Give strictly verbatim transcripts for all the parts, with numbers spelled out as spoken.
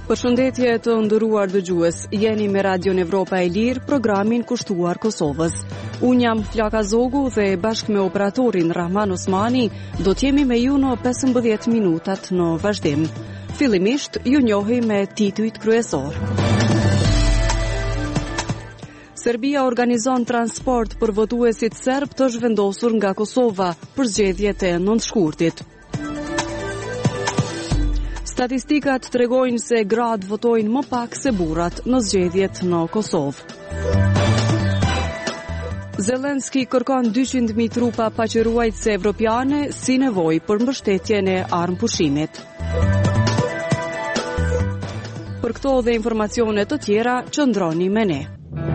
Përshëndetje të nderuar dëgjues, jeni me Radion Evropa e Lirë, programin kushtuar Kosovës. Unë jam Flaka Zogu dhe bashkë me operatorin Rahman Osmani do t'jemi me ju në pesëmbëdhjetë minutat në vazhdim. Fillimisht ju njohi me titujt kryesor. Serbia organizon transport për votuesit serb të zhvendosur nga Kosova për zgjedhjet e nëntëshkurtit. Statistikat tregojnë se gratë votojnë më pak se burrat në zgjedhjet në Kosovë. Zelenski kërkon dyqind mijë trupa paqëruajtëse evropiane si nevojë për mbështetjen e armëpushimit. Për këto dhe informacione të tjera, qëndroni me ne.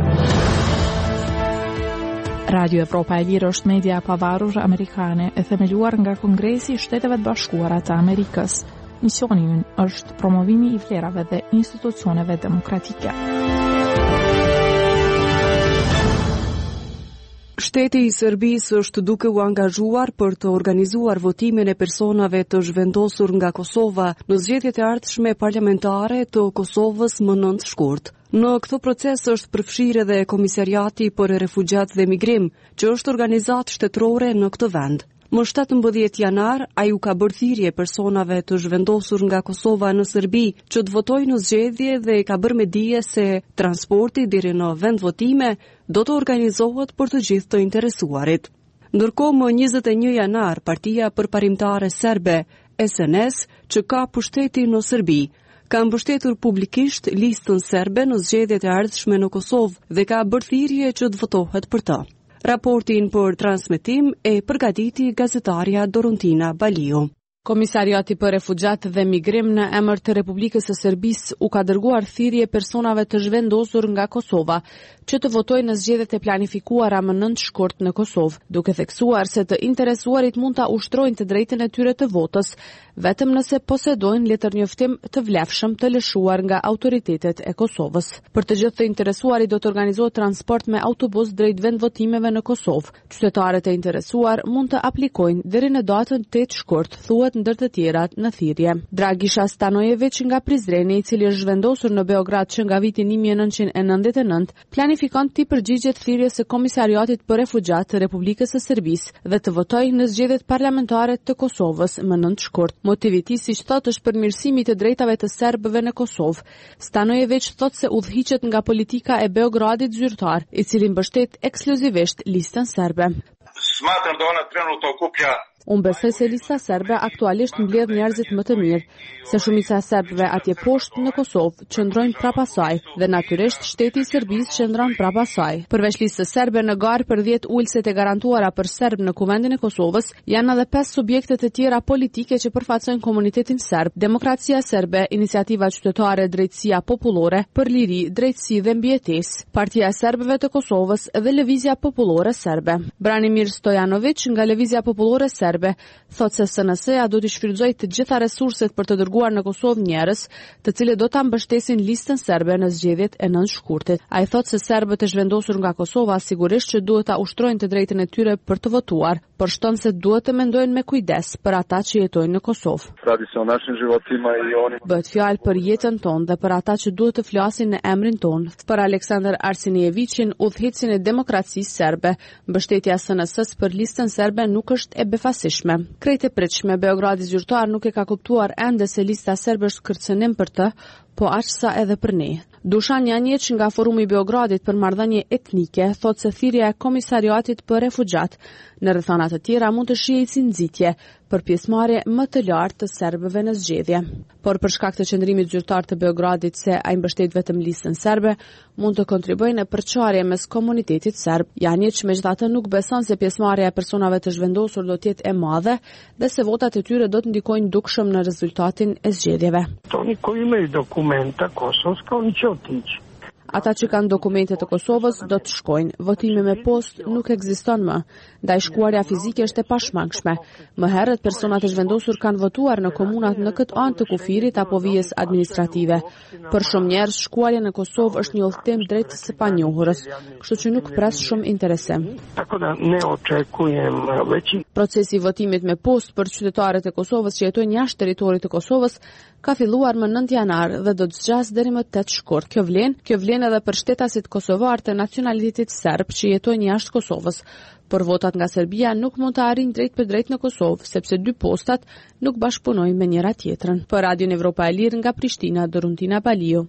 Radio Evropa e Lirë është media e pavarur amerikane e themeluar nga Kongresi i Shteteve të Bashkuara të Amerikës. Misioni ynë është promovimi i vlerave dhe institucioneve demokratike. Shteti i Serbisë është duke u angazhuar për të organizuar votimin e personave të zhvendosur nga Kosova në zgjedhjet e ardhshme parlamentare të Kosovës më nëntë shkurt. Në këtë proces është përfshirë edhe Komisariati për Refugjat dhe Migrim, që është organizatë shtetërore në këtë vend. Më shtatëmbëdhjetë janar, ai u ka bërë thirrje personave të zhvendosur nga Kosova në Serbi që të votojnë në zgjedhje dhe ka bërë me dije se transporti deri në vend votime do të organizohet për të gjithë të interesuarit. Ndërkohë, më njëzet e një janar, Partia Përparimtare Serbe, S N S, që ka pushteti në Serbi, ka mbështetur publikisht listën serbe në zgjedhjet e ardhshme në Kosovë dhe ka bërë thirrje që të votohet për të. Raportin për transmetim e përgatiti gazetarja Dorontina Baliu. Komisariati për Refugjat dhe Migrim në emër të Republikës së Serbisë u ka dërguar thirrje personave të zhvendosur nga Kosova që të votojnë në zgjedhjet e planifikuara më nëntë shkurt në Kosovë, duke theksuar se të interesuarit mund ta ushtrojnë të drejtën e tyre të votës, vetëm nëse posedojnë letërnjoftim të vlefshëm të lëshuar nga autoritetet e Kosovës. Për të gjithë të interesuarit do të organizohet transport me autobus drejt vendvotimeve në Kosovë. Qytetarët e interesuar mund të aplikojnë deri në datën tetë shkurt, thuhet ndër të tjerat në thirrje. Dragisha Stanojević nga Prizreni, i cili është zhvendosur në Beograd që nga viti një mijë e nëntëqind e nëntëdhjetë e nëntë, planifikon të përgjigjet thirrjes së Komisariatit për Refugjat të Republikës së Serbisë dhe të votojë në zgjedhjet parlamentare të Kosovës më nëntë shkurt. Motivi i tij, siç thotë, është përmirësimi i të drejtave të serbëve në Kosovë. Stanojević thotë se udhhiqet nga politika e Beogradit zyrtar, i cili mbështet ekskluzivisht listën serbe. Smatram da ona trenutno okuplja Unë besoj se lista serbe aktualisht mbledh njerëzit më të mirë, se shumica e serbëve atje poshtë në Kosovë qëndrojnë prapa saj dhe natyrisht shteti i Serbisë qëndron prapa saj. Përveç listës serbe në garë për dhjetë ulëset e garantuara për serb në Kuvendin e Kosovës, janë edhe pesë subjekte të tjera politike që përfaqësojnë komunitetin serb: Demokracia serbe, Iniciativa Qytetare Drejtësia Popullore për Liri, Drejtësi dhe Mbijetesë, Partia e Serbëve të Kosovës dhe Lëvizja Popullore Serbe. Branimir Stojanović nga Lëvizja Popullore Serbe thotë se S N S-ja do të shfrytëzojë të gjitha resurset për të dërguar në Kosovë njerëz, të cilët do ta mbështesin listën serbe në zgjedhjet e nëntë shkurtit. Ai thotë se serbët e zhvendosur nga Kosova sigurisht që duhet ta ushtrojnë të drejtën e tyre për të votuar, por shton se duhet të mendojnë me kujdes për ata që jetojnë në Kosovë. Bëhet fjalë për jetën tonë dhe për ata që duhet të flasin në emrin tonë. Për Aleksandar Arsenijevićin, udhëheqësin e demokracisë serbe, mbështetja e S N S-s për listën serbe nuk është e befasishme. Krejt e pritshme, Beogradi zyrtar nuk e ka kuptuar ende se lista serbe është kërcënim për të, po aq sa edhe për ne. Dušan Janjić nga Forumi i Beogradit për marrëdhënie etnike thotë se thirrja e Komisariatit për Refugjat në rrethana të tjera mund të shihej si nxitje për pjesëmarrje më të lartë të serbëve në zgjedhje. Por për shkak të qëndrimit zyrtar të Beogradit se ai mbështet vetëm listën serbe, mund të kontribuojë në përçarje mes komunitetit serb. Janjić megjithatë nuk beson se pjesëmarrja e personave të zhvendosur do të jetë e madhe dhe se votat e tyre do të ndikojnë dukshëm në rezultatin e zgjedhjeve. Oni koji imaju dokumenta kosovska, oni će otići. Ata që kanë dokumente të Kosovës do të shkojnë. Votimi me post nuk ekziston më. Ndaj shkuarja fizike është e pashmangshme. Më herët personat e zhvendosur kanë votuar në komunat në këtë anë të kufirit apo vijës administrative. Për shumë njerëz shkuarja në Kosovë është një udhëtim drejt së panjohurës, kështu që nuk pres shumë interesim. Procesi i votimit me post për qytetarët e Kosovës që jetojnë jashtë territorit të Kosovës ka filluar më nëntë janar dhe do të zgjas deri më tetë shkurt. Kjo vlen, kjo vlen edhe për shtetasit kosovar të nacionalitetit serb që jetojnë jashtë Kosovës. Por votat nga Serbia nuk mund të arrijnë drejt për drejt në Kosovë, sepse dy postat nuk bashkëpunojnë me njëra tjetrën. Për Radion Evropa e Lirë nga Prishtina, Doruntina Baliu.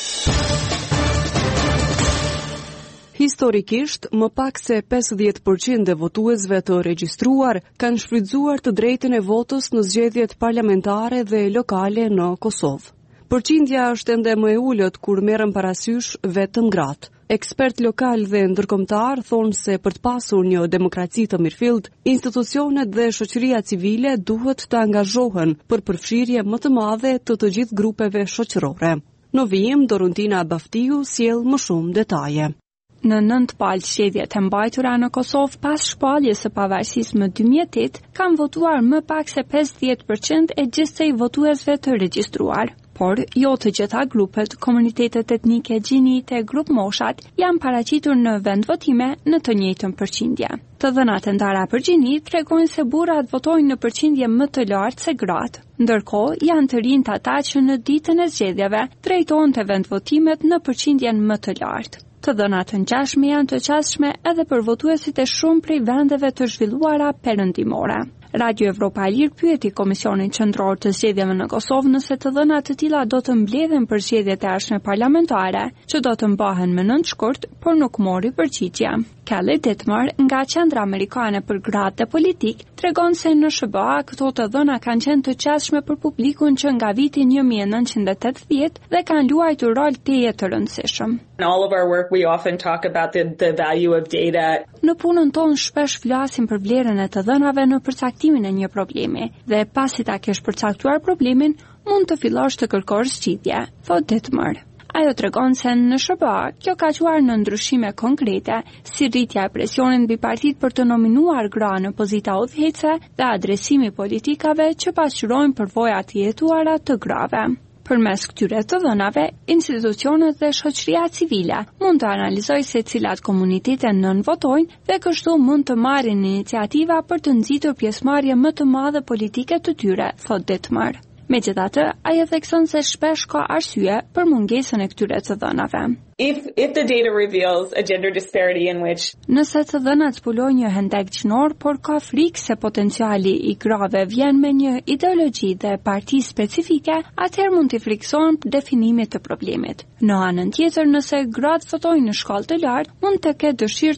Historikisht, më pak se pesëdhjetë përqind e votuesve të regjistruar kanë shfrytzuar të drejtën e votës në zgjedhjet parlamentare dhe lokale në Kosovë. Përqindja është ende më e ulët kur merren parasysh vetëm gratë. Ekspert lokal dhe ndërkombëtar thonë se për të pasur një demokraci të mirëfillt, institucionet dhe shoqëria civile duhet të angazhohen për përfshirje më të madhe të të gjithë grupeve shoqërore. Në vijim, Doruntina Baftiu sjell më shumë detaje. Në nëntë palë zgjedhjet e mbajtura në Kosovë pas shpalljes së pavarësisë më dy mijë e tetë, kanë votuar më pak se pesëdhjetë përqind e gjithsej votuesve të regjistruar. Por jo të gjitha grupet, komunitetet etnike, gjinite, grup moshat janë paraqitur në vendvotime në të njëjtën përqindje. Të dhënat e ndara për gjini tregojnë se burrat votojnë në përqindje më të lartë se gratë. Ndërkohë, janë të rinjtë ata që në ditën e zgjedhjeve drejtohen te vendvotimet në përqindjen më të lartë. Të dhënat e ngjashme janë të qasshme edhe për votuesit e shumë prej vendeve të zhvilluara perëndimore. Radio Evropa e Lirë pyeti Komisionin Qendror të Zgjedhjeve në Kosovë nëse të dhënat të tilla do të mbledhen për zgjedhjet e ardhshme parlamentare, që do të mbahen më nënt shkurt, por nuk mori përgjigje. Kelly Dittmer nga Qendra Amerikane për Gratë dhe Politik tregon se në S B A këto të dhëna kanë qenë të qasshme për publikun që nga viti një mijë e nëntëqind e tetëdhjetë dhe kanë luajtur rol teje të rëndësishëm. In all of our work we often talk about the the value of data. Në punën tonë shpesh flasim për vlerën e të dhënave në përcaktimin e një problemi dhe pasi ta kesh përcaktuar problemin, mund të fillosh të kërkosh zgjidhje, thot Dittmer. Ajo tregon se në S B A kjo ka quar në ndryshime konkrete, si rritja e presionit mbi partitë për të nominuar gra në pozita udhëheqëse dhe adresimi politikave që pasqyrojnë përvoja të jetuara të grave. Përmes këtyre të dhënave, institucionet dhe shoqëria civile mund të analizojë se cilat komunitete nënvotojnë dhe kështu mund të marrin iniciativa për të nxitur pjesëmarrje më të madhe politike të tyre, thot Dittmer. Megjithatë, ajo thekson se shpesh ka arsye për mungesën e këtyre të dhënave. If if the data reveals a gender disparity in which Nëse të dhënat zbulojnë një hendek gjinor, por ka frikë se potenciali i grave vjen me një ideologji dhe parti specifike, atëherë mund t'i frikësojnë definimit të problemit. Në anën tjetër, nëse gratë votojnë në shkallë të lartë, mund të ketë dëshirë